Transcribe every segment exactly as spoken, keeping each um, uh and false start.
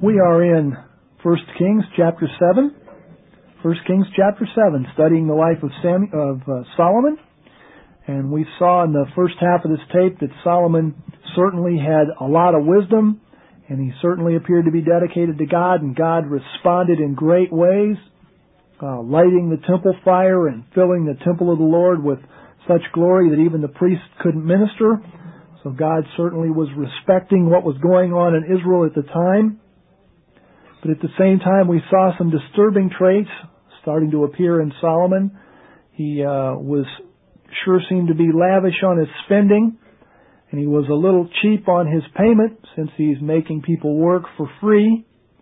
We are in First Kings chapter seven. First Kings chapter seven, studying the life of, Sam, of uh, Solomon. And we saw in the first half of this tape that Solomon certainly had a lot of wisdom, and he certainly appeared to be dedicated to God, and God responded in great ways, uh, lighting the temple fire and filling the temple of the Lord with such glory that even the priests couldn't minister. So God certainly was respecting what was going on in Israel at the time. But at the same time, we saw some disturbing traits starting to appear in Solomon. He uh, was sure seemed to be lavish on his spending, and he was a little cheap on his payment since he's making people work for free,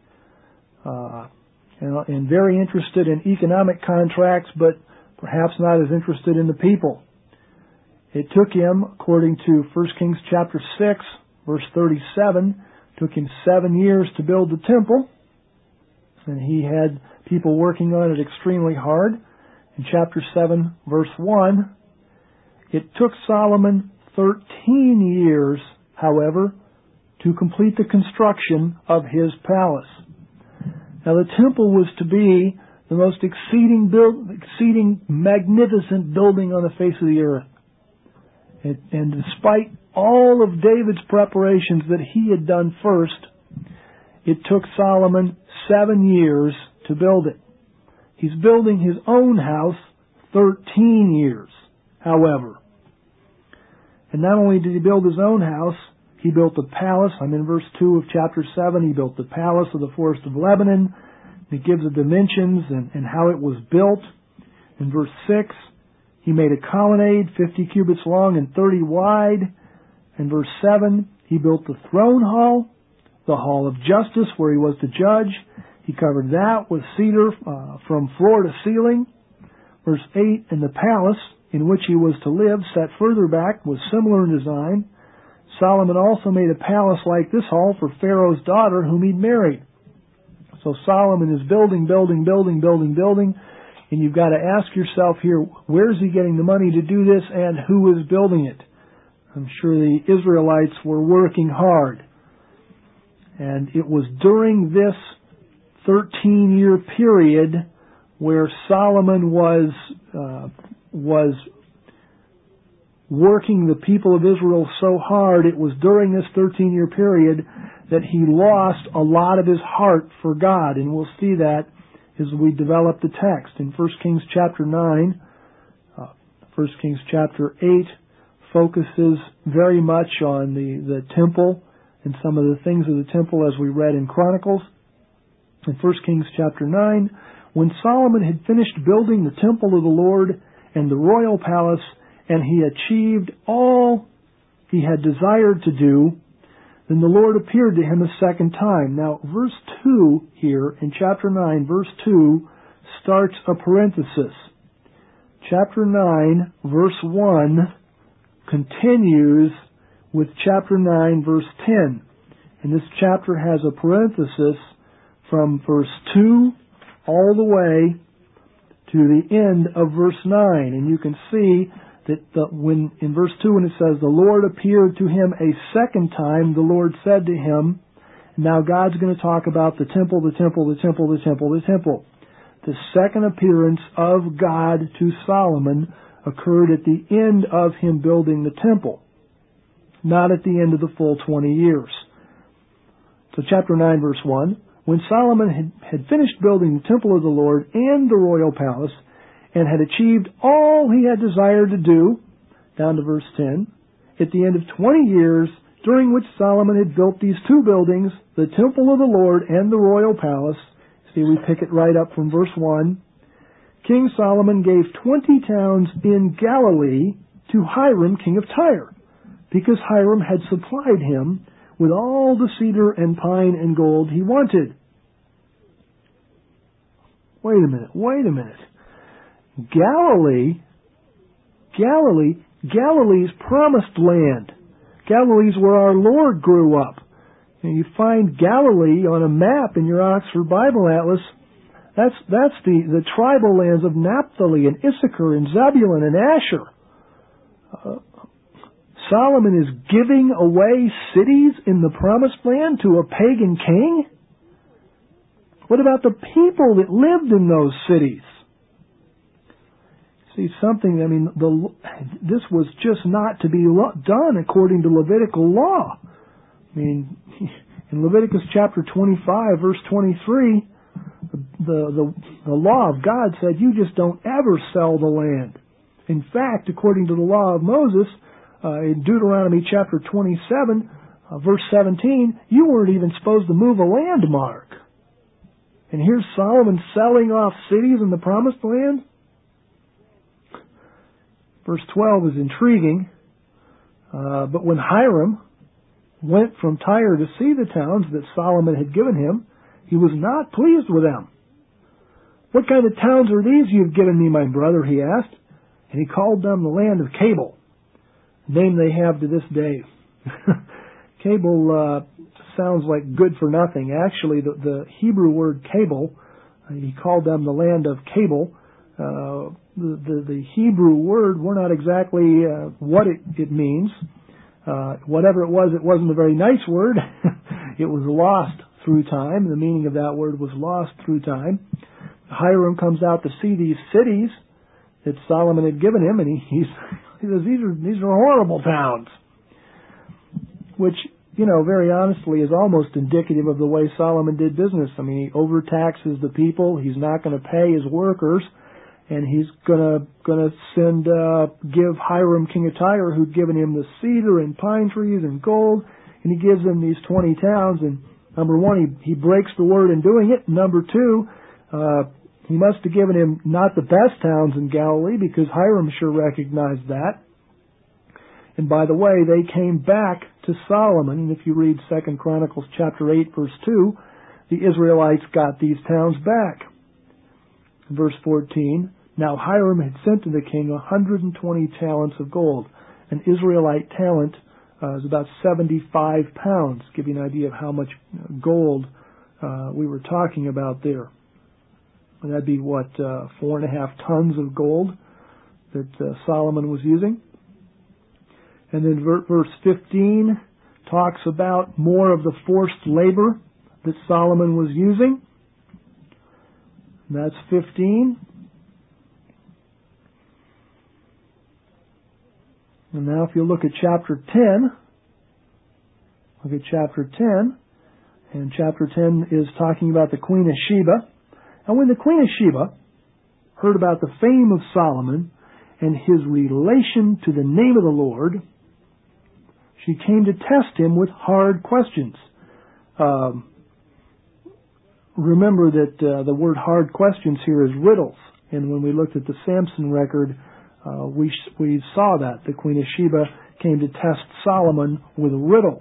uh, and, and very interested in economic contracts, but perhaps not as interested in the people. It took him, according to First Kings chapter six, verse thirty-seven, took him seven years to build the temple, and he had people working on it extremely hard. In chapter seven, verse one, it took Solomon thirteen years, however, to complete the construction of his palace. Now, the temple was to be the most exceeding, build, exceeding magnificent building on the face of the earth. It, and despite all of David's preparations that he had done first, it took Solomon seven years to build it. He's building his own house thirteen years, however. And not only did he build his own house, he built the palace. I'm in verse two of chapter seven. He built the palace of the forest of Lebanon. It gives the dimensions and, and how it was built. In verse six, he made a colonnade fifty cubits long and thirty wide. In verse seven, he built the throne hall, the hall of justice where he was to judge. He covered that with cedar uh, from floor to ceiling. Verse eight, and the palace in which he was to live, set further back, was similar in design. Solomon also made a palace like this hall for Pharaoh's daughter whom he'd married. So Solomon is building, building, building, building, building. And you've got to ask yourself here, where's he getting the money to do this and who is building it? I'm sure the Israelites were working hard. And it was during this thirteen-year period where Solomon was uh, was working the people of Israel so hard, it was during this thirteen-year period that he lost a lot of his heart for God. And we'll see that as we develop the text. In First Kings chapter nine, uh, First Kings chapter eight focuses very much on the, the temple and some of the things of the temple as we read in Chronicles. In First Kings chapter nine, when Solomon had finished building the temple of the Lord and the royal palace, and he achieved all he had desired to do, then the Lord appeared to him a second time. Now, verse two here in chapter nine, verse two, starts a parenthesis. Chapter nine, verse one, continues with chapter nine, verse ten. And this chapter has a parenthesis from verse two all the way to the end of verse nine. And you can see that the, when in verse two, when it says, the Lord appeared to him a second time, the Lord said to him, now God's going to talk about the temple, the temple, the temple, the temple, the temple. The second appearance of God to Solomon occurred at the end of him building the temple, not at the end of the full twenty years. So chapter nine, verse one, when Solomon had, had finished building the temple of the Lord and the royal palace, and had achieved all he had desired to do, down to verse ten, at the end of twenty years, during which Solomon had built these two buildings, the temple of the Lord and the royal palace, see, we pick it right up from verse one, King Solomon gave twenty towns in Galilee to Hiram, king of Tyre, because Hiram had supplied him with all the cedar and pine and gold he wanted. Wait a minute, wait a minute. Galilee, Galilee, Galilee's promised land. Galilee's where our Lord grew up. And you find Galilee on a map in your Oxford Bible Atlas. That's that's the, the tribal lands of Naphtali and Issachar and Zebulun and Asher. Uh, Solomon is giving away cities in the promised land to a pagan king? What about the people that lived in those cities? See, something, I mean, the, this was just not to be done according to Levitical law. I mean, in Leviticus chapter twenty-five, verse twenty-three, the, the, the law of God said you just don't ever sell the land. In fact, according to the law of Moses, uh, in Deuteronomy chapter twenty-seven, uh, verse seventeen, you weren't even supposed to move a landmark. And here's Solomon selling off cities in the Promised Land. Verse twelve is intriguing. Uh, but when Hiram went from Tyre to see the towns that Solomon had given him, he was not pleased with them. What kind of towns are these you've given me, my brother? He asked. And he called them the land of Cabul, a name they have to this day. Cabul uh, sounds like good for nothing. Actually, the, the Hebrew word Cabul, uh, he called them the land of Cabul. Uh, the, the, the Hebrew word, we're not exactly uh, what it, it means. Uh, whatever it was, it wasn't a very nice word. It was lost through time. The meaning of that word was lost through time. Hiram comes out to see these cities that Solomon had given him, and he, he's, he says, these are, these are horrible towns. Which, you know, very honestly is almost indicative of the way Solomon did business. I mean, he overtaxes the people. He's not going to pay his workers. And he's gonna gonna send uh, give Hiram, king of Tyre, who'd given him the cedar and pine trees and gold, and he gives him these twenty towns. And number one, he he breaks the word in doing it. Number two, uh, he must have given him not the best towns in Galilee, because Hiram sure recognized that. And by the way, they came back to Solomon. And if you read Second Chronicles chapter eight, verse two, the Israelites got these towns back. Verse fourteen, now Hiram had sent to the king one hundred twenty talents of gold. An Israelite talent uh, is about seventy-five pounds. Give you an idea of how much gold uh, we were talking about there. And that'd be, what, uh, four and a half tons of gold that uh, Solomon was using. And then ver- verse fifteen talks about more of the forced labor that Solomon was using. And that's fifteen. And now if you look at chapter ten, look at chapter ten, and chapter ten is talking about the Queen of Sheba. And when the Queen of Sheba heard about the fame of Solomon and his relation to the name of the Lord, she came to test him with hard questions. Um, Remember that uh, the word hard questions here is riddles. And when we looked at the Samson record, uh, we we saw that. The Queen of Sheba came to test Solomon with riddles.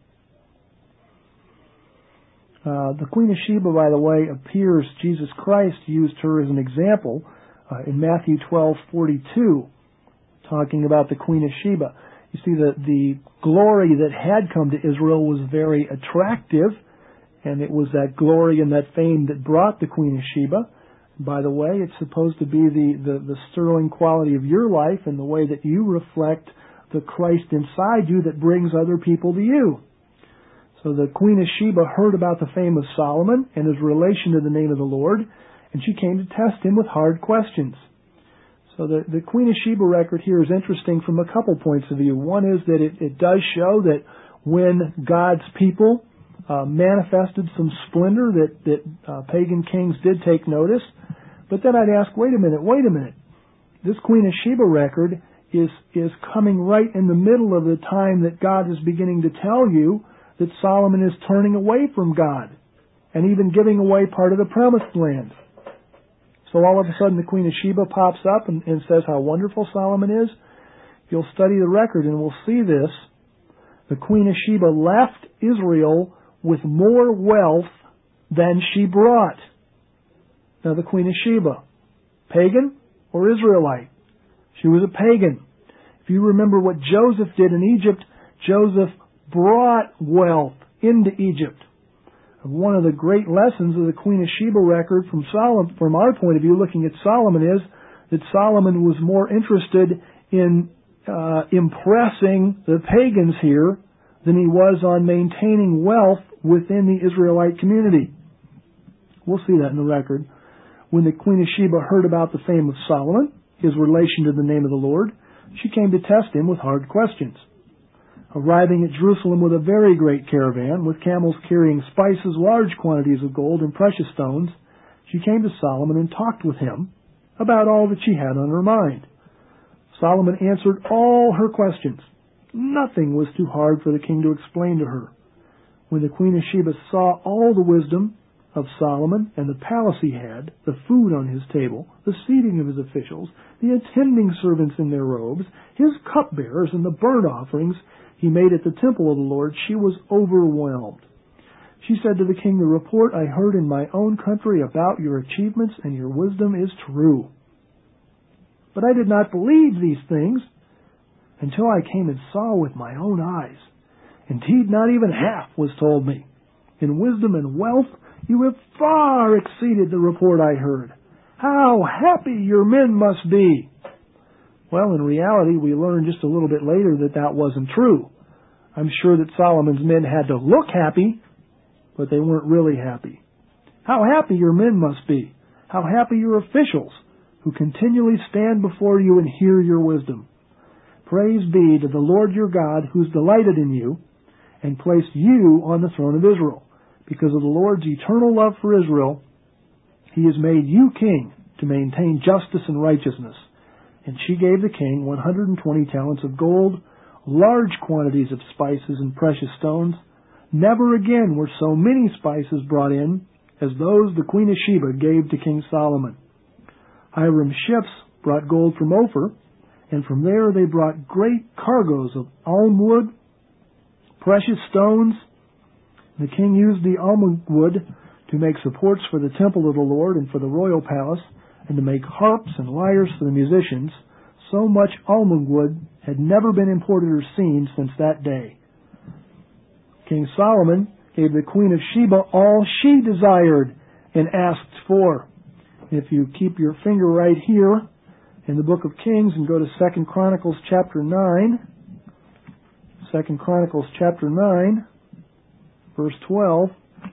Uh, the Queen of Sheba, by the way, appears, Jesus Christ used her as an example uh, in Matthew twelve forty-two, talking about the Queen of Sheba. You see, the, the glory that had come to Israel was very attractive. And it was that glory and that fame that brought the Queen of Sheba. By the way, it's supposed to be the, the, the sterling quality of your life and the way that you reflect the Christ inside you that brings other people to you. So the Queen of Sheba heard about the fame of Solomon and his relation to the name of the Lord, and she came to test him with hard questions. So the, the Queen of Sheba record here is interesting from a couple points of view. One is that it, it does show that when God's people Uh, manifested some splendor that, that uh, pagan kings did take notice. But then I'd ask, wait a minute, wait a minute. This Queen of Sheba record is, is coming right in the middle of the time that God is beginning to tell you that Solomon is turning away from God and even giving away part of the promised land. So all of a sudden the Queen of Sheba pops up and, and says how wonderful Solomon is. You'll study the record and we'll see this. The Queen of Sheba left Israel with more wealth than she brought. Now the Queen of Sheba, pagan or Israelite? She was a pagan. If you remember what Joseph did in Egypt, Joseph brought wealth into Egypt. And one of the great lessons of the Queen of Sheba record from Solomon, from our point of view, looking at Solomon, is that Solomon was more interested in uh, impressing the pagans here than he was on maintaining wealth within the Israelite community. We'll see that in the record. When the Queen of Sheba heard about the fame of Solomon, his relation to the name of the Lord, she came to test him with hard questions. Arriving at Jerusalem with a very great caravan, with camels carrying spices, large quantities of gold, and precious stones, she came to Solomon and talked with him about all that she had on her mind. Solomon answered all her questions. Nothing was too hard for the king to explain to her. When the Queen of Sheba saw all the wisdom of Solomon and the palace he had, the food on his table, the seating of his officials, the attending servants in their robes, his cupbearers, and the burnt offerings he made at the temple of the Lord, she was overwhelmed. She said to the king, "The report I heard in my own country about your achievements and your wisdom is true. But I did not believe these things until I came and saw with my own eyes. Indeed, not even half was told me. In wisdom and wealth, you have far exceeded the report I heard. How happy your men must be!" Well, in reality, we learned just a little bit later that that wasn't true. I'm sure that Solomon's men had to look happy, but they weren't really happy. How happy your men must be! How happy your officials, who continually stand before you and hear your wisdom. Praise be to the Lord your God, who's delighted in you and placed you on the throne of Israel. Because of the Lord's eternal love for Israel, he has made you king to maintain justice and righteousness. And she gave the king one hundred twenty talents of gold, large quantities of spices and precious stones. Never again were so many spices brought in as those the Queen of Sheba gave to King Solomon. Hiram's ships brought gold from Ophir, and from there they brought great cargoes of almug wood, precious stones. The king used the almug wood to make supports for the temple of the Lord and for the royal palace, and to make harps and lyres for the musicians. So much almug wood had never been imported or seen since that day. King Solomon gave the Queen of Sheba all she desired and asked for. If you keep your finger right here in the book of Kings and go to Second Chronicles chapter nine, Second Chronicles chapter nine, verse twelve,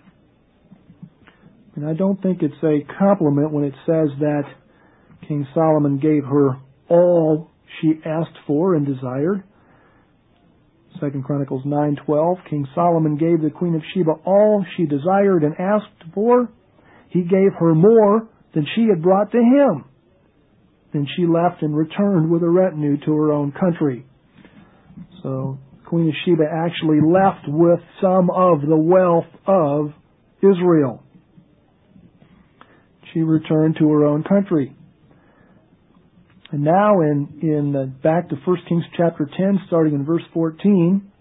and I don't think it's a compliment when it says that King Solomon gave her all she asked for and desired. Second Chronicles nine twelve, King Solomon gave the Queen of Sheba all she desired and asked for. He gave her more than she had brought to him. Then she left and returned with a retinue to her own country. So Queen of Sheba actually left with some of the wealth of Israel. She returned to her own country. And now in, in uh, back to First Kings chapter ten, starting in verse fourteen.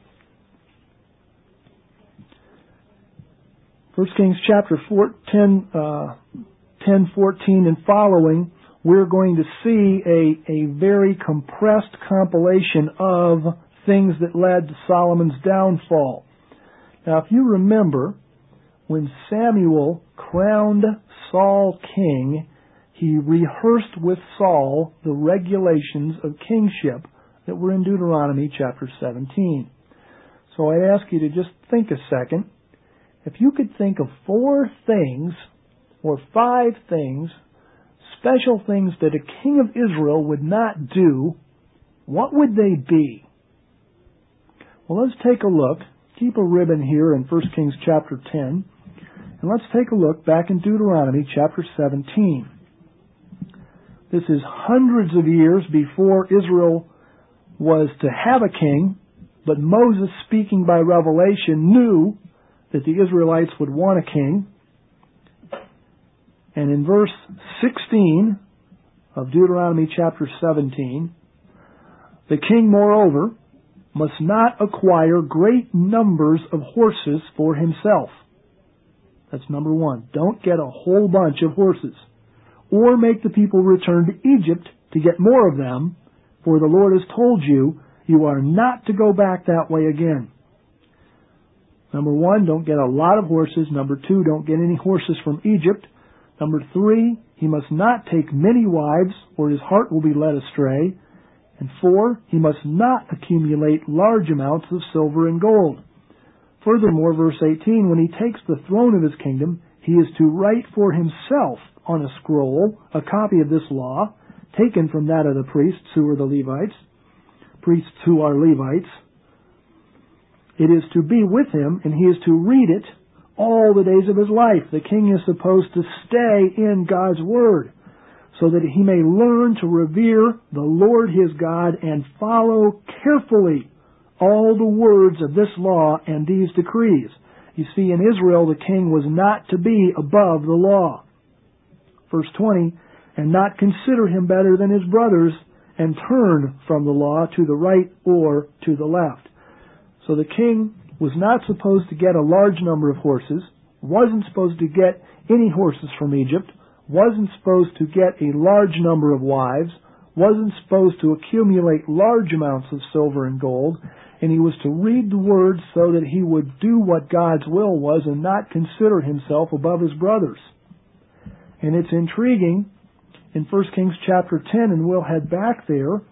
First Kings chapter four, ten, uh, ten, fourteen and following, we're going to see a, a very compressed compilation of things that led to Solomon's downfall. Now, if you remember, when Samuel crowned Saul king, he rehearsed with Saul the regulations of kingship that were in Deuteronomy chapter seventeen. So I'd ask you to just think a second. If you could think of four things or five things, special things that a king of Israel would not do, what would they be? Well, let's take a look. Keep a ribbon here in First Kings chapter ten. And let's take a look back in Deuteronomy chapter seventeen. This is hundreds of years before Israel was to have a king, but Moses, speaking by revelation, knew that the Israelites would want a king. And in verse sixteen of Deuteronomy chapter seventeen, the king, moreover, must not acquire great numbers of horses for himself. That's number one. Don't get a whole bunch of horses. Or make the people return to Egypt to get more of them, for the Lord has told you, you are not to go back that way again. Number one, don't get a lot of horses. Number two, don't get any horses from Egypt. Number three, he must not take many wives, or his heart will be led astray. And four, he must not accumulate large amounts of silver and gold. Furthermore, verse eighteen, when he takes the throne of his kingdom, he He is to write for himself on a scroll a copy of this law, taken from that of the priests who are the Levites, priests who are Levites. It is to be with him, and he is to read it all the days of his life. The king is supposed to stay in God's Word, so that he may learn to revere the Lord his God and follow carefully all the words of this law and these decrees. You see, in Israel, the king was not to be above the law. Verse twenty, and not consider him better than his brothers, and turn from the law to the right or to the left. So the king was not supposed to get a large number of horses, wasn't supposed to get any horses from Egypt, wasn't supposed to get a large number of wives, wasn't supposed to accumulate large amounts of silver and gold, and he was to read the Word so that he would do what God's will was and not consider himself above his brothers. And it's intriguing in First Kings chapter ten, and we'll head back there,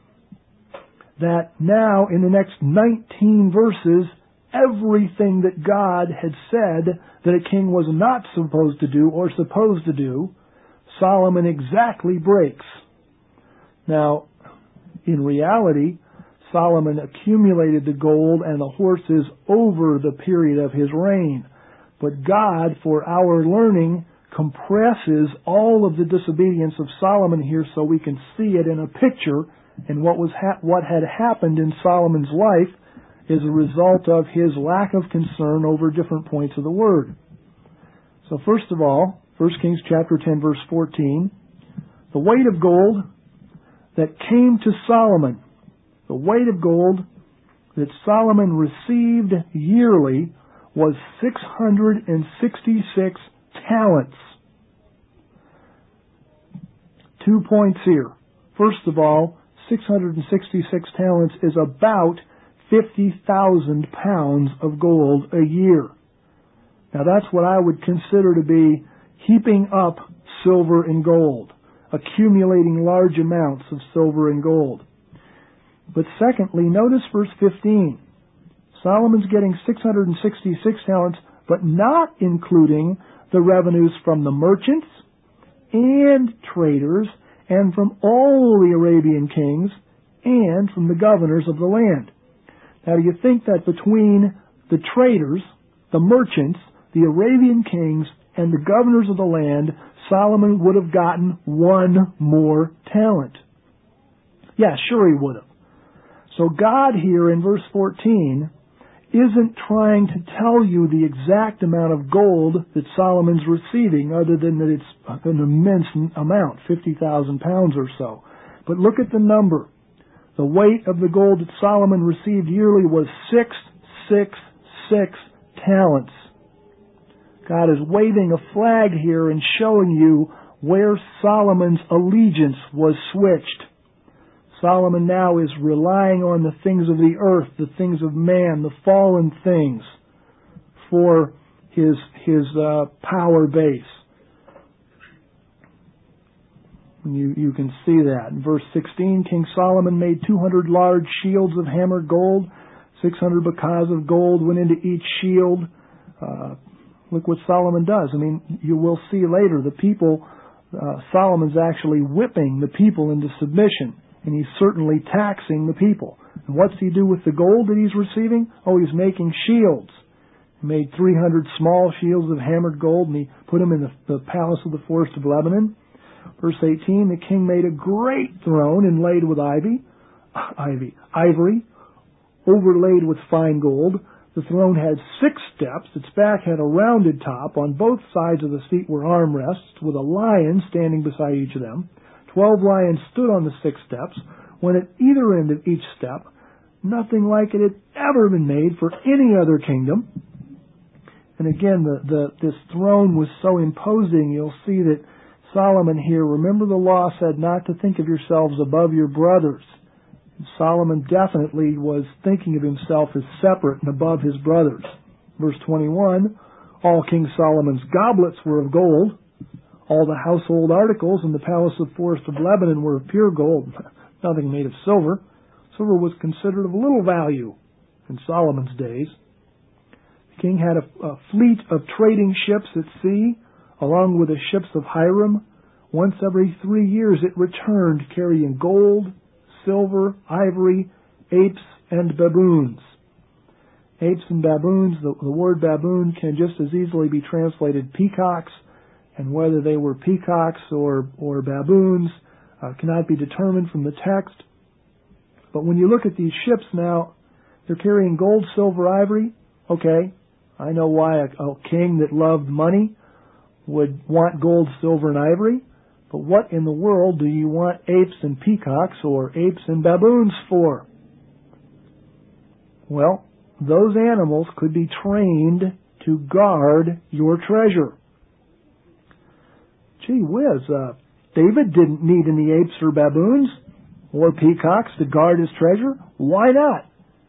that now in the next nineteen verses, everything that God had said that a king was not supposed to do or supposed to do, Solomon exactly breaks. Now, in reality, Solomon accumulated the gold and the horses over the period of his reign. But God, for our learning, compresses all of the disobedience of Solomon here so we can see it in a picture, and what was ha- what had happened in Solomon's life is a result of his lack of concern over different points of the Word. So first of all, First Kings chapter ten, verse fourteen, the weight of gold that came to Solomon, the weight of gold that Solomon received yearly was six hundred sixty-six talents. Two points here. First of all, six hundred sixty-six talents is about fifty thousand pounds of gold a year. Now that's what I would consider to be heaping up silver and gold, accumulating large amounts of silver and gold. But secondly, notice verse fifteen. Solomon's getting six hundred sixty-six talents, but not including the revenues from the merchants and traders and from all the Arabian kings and from the governors of the land. Now, do you think that between the traders, the merchants, the Arabian kings, and the governors of the land, Solomon would have gotten one more talent? Yeah, sure he would have. So God here in verse fourteen isn't trying to tell you the exact amount of gold that Solomon's receiving, other than that it's an immense amount, fifty thousand pounds or so. But look at the number. The weight of the gold that Solomon received yearly was six hundred sixty-six talents. God is waving a flag here and showing you where Solomon's allegiance was switched. Solomon now is relying on the things of the earth, the things of man, the fallen things, for his his uh, power base. You, you can see that. In verse sixteen, King Solomon made two hundred large shields of hammered gold. six hundred bacahs of gold went into each shield. Uh, look what Solomon does. I mean, you will see later, the people, uh, Solomon's actually whipping the people into submission. And he's certainly taxing the people. And what's he do with the gold that he's receiving? Oh, he's making shields. He made three hundred small shields of hammered gold, and he put them in the, the palace of the forest of Lebanon. Verse eighteen, the king made a great throne inlaid with ivy, ivy, ivory, overlaid with fine gold. The throne had six steps. Its back had a rounded top. On both sides of the seat were armrests, with a lion standing beside each of them. Twelve lions stood on the six steps, one at either end of each step. Nothing like it had ever been made for any other kingdom. And again, the, the, this throne was so imposing. You'll see that Solomon here, remember the law said not to think of yourselves above your brothers. And Solomon definitely was thinking of himself as separate and above his brothers. Verse twenty-one, all King Solomon's goblets were of gold. All the household articles in the palace of forest of Lebanon were of pure gold, nothing made of silver. Silver was considered of little value in Solomon's days. king had a, a fleet of trading ships at sea, along with the ships of Hiram. Once every three years it returned, carrying gold, silver, ivory, apes, and baboons. Apes and baboons, the, the word baboon can just as easily be translated peacocks, and whether they were peacocks or, or baboons uh, cannot be determined from the text. But when you look at these ships now, they're carrying gold, silver, ivory. Okay, I know why a, a king that loved money would want gold, silver, and ivory. But what in the world do you want apes and peacocks or apes and baboons for? Well, those animals could be trained to guard your treasure. Gee whiz, uh, David didn't need any apes or baboons or peacocks to guard his treasure. Why not?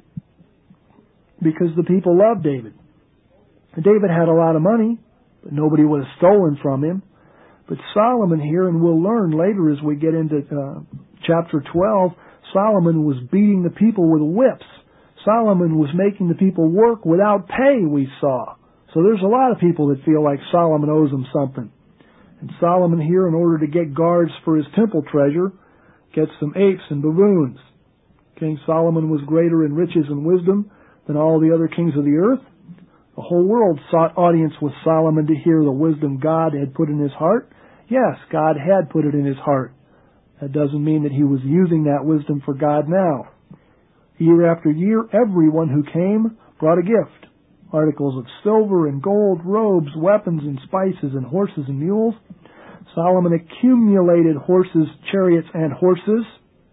Because the people loved David. David had a lot of money, but nobody was stolen from him. But Solomon here, and we'll learn later as we get into uh, chapter twelve, Solomon was beating the people with whips. Solomon was making the people work without pay, we saw. So there's a lot of people that feel like Solomon owes them something. And Solomon here, in order to get guards for his temple treasure, gets some apes and baboons. King Solomon was greater in riches and wisdom than all the other kings of the earth. The whole world sought audience with Solomon to hear the wisdom God had put in his heart. Yes, God had put it in his heart. That doesn't mean that he was using that wisdom for God now. Year after year, everyone who came brought a gift. Articles of silver and gold, robes, weapons and spices, and horses and mules. Solomon accumulated horses, chariots, and horses.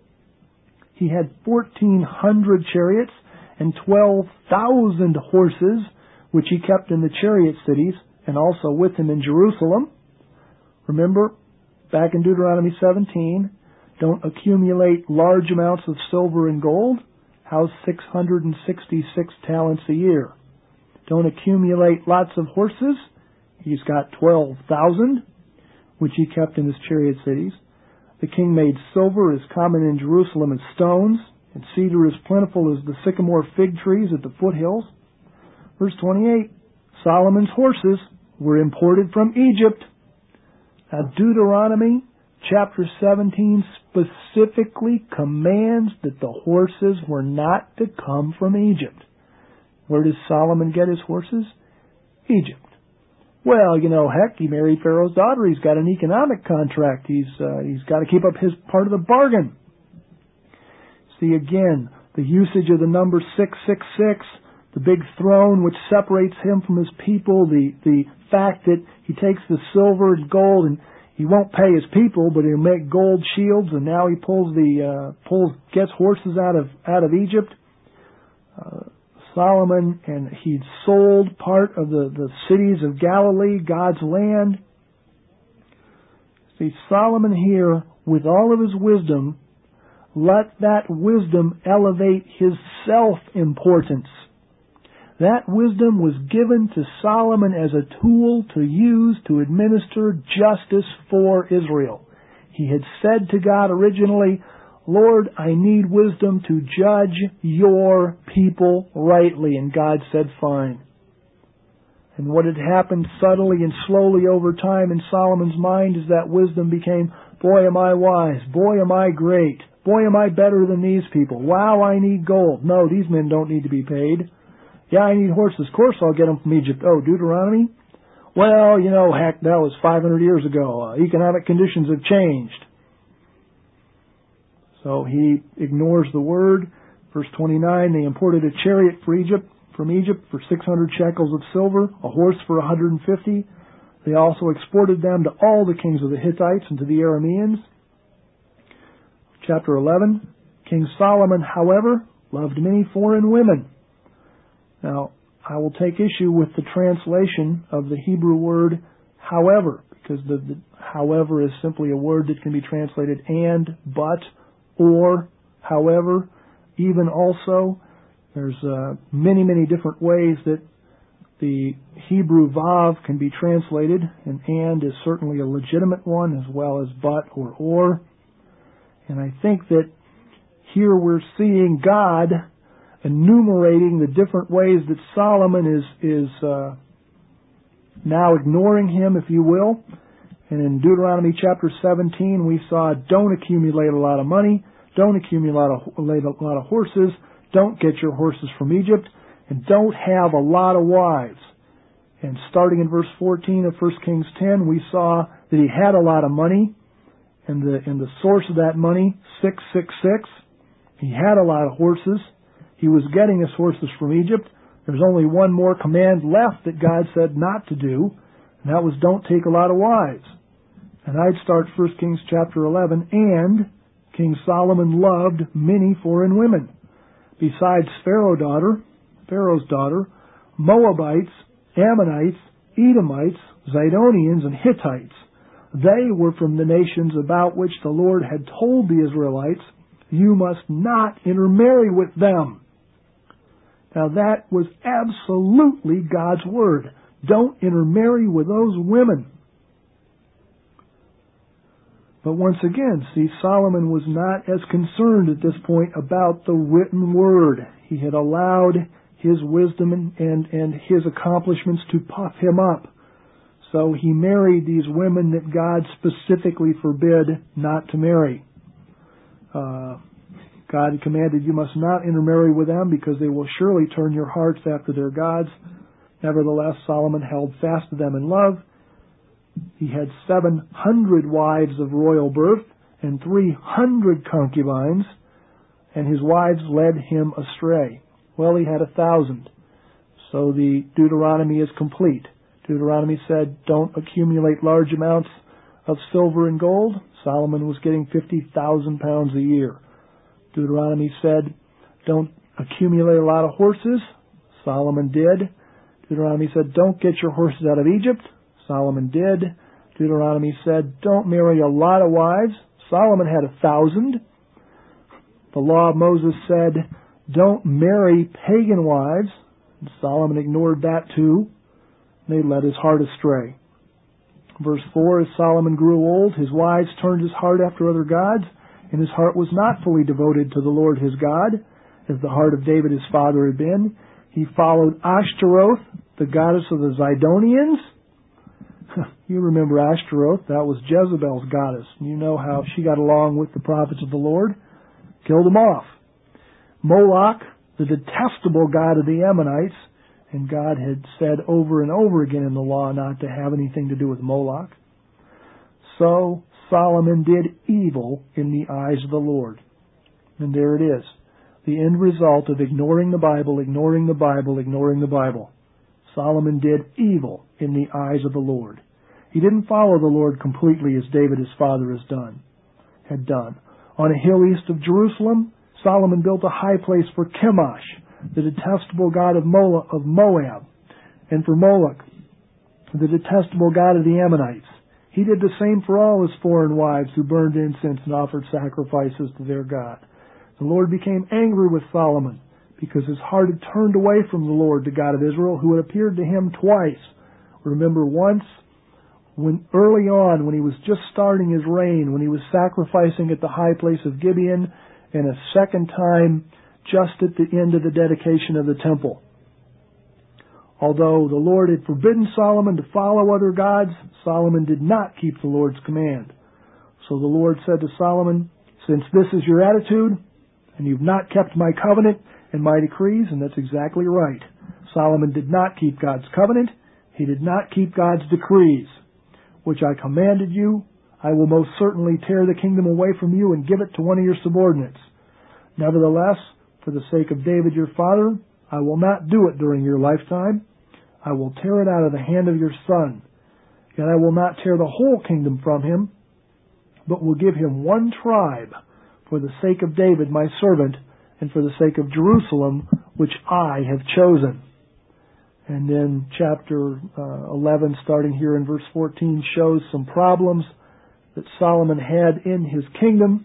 He had fourteen hundred chariots and twelve thousand horses, which he kept in the chariot cities and also with him in Jerusalem. Remember, back in Deuteronomy seventeen, don't accumulate large amounts of silver and gold. How's six hundred sixty-six talents a year? Don't accumulate lots of horses. He's got twelve thousand, which he kept in his chariot cities. The king made silver as common in Jerusalem as stones, and cedar as plentiful as the sycamore fig trees at the foothills. Verse twenty-eight, Solomon's horses were imported from Egypt. Now, Deuteronomy chapter seventeen specifically commands that the horses were not to come from Egypt. Where does Solomon get his horses? Egypt. Well, you know, heck, he married Pharaoh's daughter. He's got an economic contract. He's uh, he's got to keep up his part of the bargain. See, again, the usage of the number six six six, the big throne which separates him from his people, the, the fact that he takes the silver and gold and he won't pay his people, but he'll make gold shields, and now he pulls the uh, pulls gets horses out of out of Egypt. Uh, Solomon, and he'd sold part of the, the cities of Galilee, God's land. See, Solomon here, with all of his wisdom, let that wisdom elevate his self-importance. That wisdom was given to Solomon as a tool to use to administer justice for Israel. He had said to God originally, Lord, I need wisdom to judge your people rightly. And God said, fine. And what had happened subtly and slowly over time in Solomon's mind is that wisdom became, boy, am I wise. Boy, am I great. Boy, am I better than these people. Wow, I need gold. No, these men don't need to be paid. Yeah, I need horses. Of course I'll get them from Egypt. Oh, Deuteronomy? Well, you know, heck, that was five hundred years ago. Uh, economic conditions have changed. So he ignores the word. Verse twenty-nine, they imported a chariot for Egypt, from Egypt for six hundred shekels of silver, a horse for one hundred fifty. They also exported them to all the kings of the Hittites and to the Arameans. Chapter eleven, King Solomon, however, loved many foreign women. Now, I will take issue with the translation of the Hebrew word however, because the, the however is simply a word that can be translated and, but, or, however, even also. There's uh, many, many different ways that the Hebrew vav can be translated, and and is certainly a legitimate one, as well as but or or. And I think that here we're seeing God enumerating the different ways that Solomon is, is uh, now ignoring him, if you will. And in Deuteronomy chapter seventeen, we saw, don't accumulate a lot of money, don't accumulate a lot of horses, don't get your horses from Egypt, and don't have a lot of wives. And starting in verse fourteen of First Kings ten, we saw that he had a lot of money, and the, and the source of that money, six six six. He had a lot of horses. He was getting his horses from Egypt. There's only one more command left that God said not to do, and that was don't take a lot of wives. And I'd start First Kings chapter eleven, and King Solomon loved many foreign women. Besides Pharaoh's daughter, Pharaoh's daughter, Moabites, Ammonites, Edomites, Zidonians, and Hittites. They were from the nations about which the Lord had told the Israelites, you must not intermarry with them. Now that was absolutely God's word. Don't intermarry with those women. But once again, see, Solomon was not as concerned at this point about the written word. He had allowed his wisdom and, and, and his accomplishments to puff him up. So he married these women that God specifically forbid not to marry. Uh, God commanded you must not intermarry with them because they will surely turn your hearts after their gods. Nevertheless, Solomon held fast to them in love. He had seven hundred wives of royal birth and three hundred concubines, and his wives led him astray. Well, he had a thousand. So the Deuteronomy is complete. Deuteronomy said, don't accumulate large amounts of silver and gold. Solomon was getting fifty thousand pounds a year. Deuteronomy said, don't accumulate a lot of horses. Solomon did. Deuteronomy said, don't get your horses out of Egypt. Solomon did. Deuteronomy said, don't marry a lot of wives. Solomon had a thousand. The law of Moses said, don't marry pagan wives. And Solomon ignored that too. They led his heart astray. Verse four, as Solomon grew old, his wives turned his heart after other gods, and his heart was not fully devoted to the Lord his God, as the heart of David his father had been. He followed Ashtaroth, the goddess of the Zidonians. You remember Ashtaroth, that was Jezebel's goddess. You know how she got along with the prophets of the Lord. Killed them off. Moloch, the detestable god of the Ammonites, and God had said over and over again in the law not to have anything to do with Moloch. So Solomon did evil in the eyes of the Lord. And there it is. The end result of ignoring the Bible, ignoring the Bible, ignoring the Bible. Solomon did evil in the eyes of the Lord. He didn't follow the Lord completely as David his father has done, had done. On a hill east of Jerusalem, Solomon built a high place for Chemosh, the detestable god of Moab, and for Moloch, the detestable god of the Ammonites. He did the same for all his foreign wives who burned incense and offered sacrifices to their God. The Lord became angry with Solomon because his heart had turned away from the Lord, the God of Israel, who had appeared to him twice. Remember once, when early on, when he was just starting his reign, when he was sacrificing at the high place of Gibeon, and a second time just at the end of the dedication of the temple. Although the Lord had forbidden Solomon to follow other gods, Solomon did not keep the Lord's command. So the Lord said to Solomon, since this is your attitude, and you've not kept my covenant and my decrees, and that's exactly right. Solomon did not keep God's covenant. He did not keep God's decrees, which I commanded you. I will most certainly tear the kingdom away from you and give it to one of your subordinates. Nevertheless, for the sake of David your father, I will not do it during your lifetime. I will tear it out of the hand of your son. Yet I will not tear the whole kingdom from him, but will give him one tribe for the sake of David my servant, and for the sake of Jerusalem, which I have chosen. And then chapter uh, eleven, starting here in verse fourteen, shows some problems that Solomon had in his kingdom.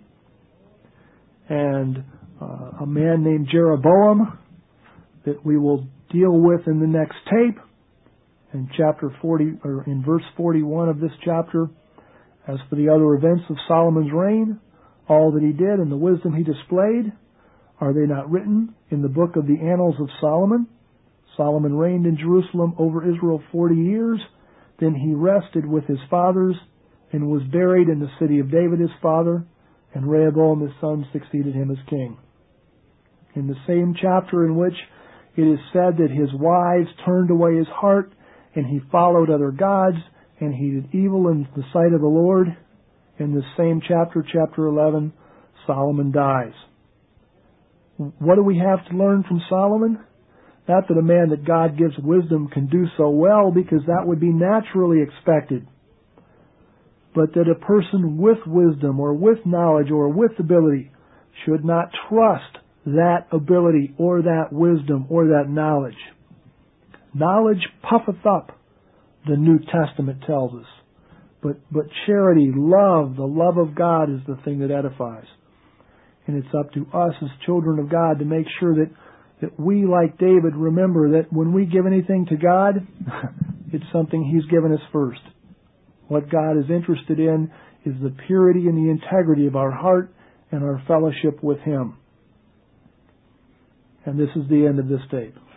And uh, a man named Jeroboam that we will deal with in the next tape. In chapter forty, or in verse forty-one of this chapter, as for the other events of Solomon's reign, all that he did and the wisdom he displayed Are they not written in the book of the annals of Solomon? Solomon reigned in Jerusalem over Israel forty years. Then he rested with his fathers and was buried in the city of David his father, and Rehoboam his son succeeded him as king. In the same chapter in which it is said that his wives turned away his heart, and he followed other gods, and he did evil in the sight of the Lord, in the same chapter, chapter eleven, Solomon dies. What do we have to learn from Solomon? Not that a man that God gives wisdom can do so well, because that would be naturally expected. But that a person with wisdom or with knowledge or with ability should not trust that ability or that wisdom or that knowledge. Knowledge puffeth up, the New Testament tells us. But, but charity, love, the love of God is the thing that edifies. And it's up to us as children of God to make sure that, that we, like David, remember that when we give anything to God, it's something He's given us first. What God is interested in is the purity and the integrity of our heart and our fellowship with Him. And this is the end of this tape.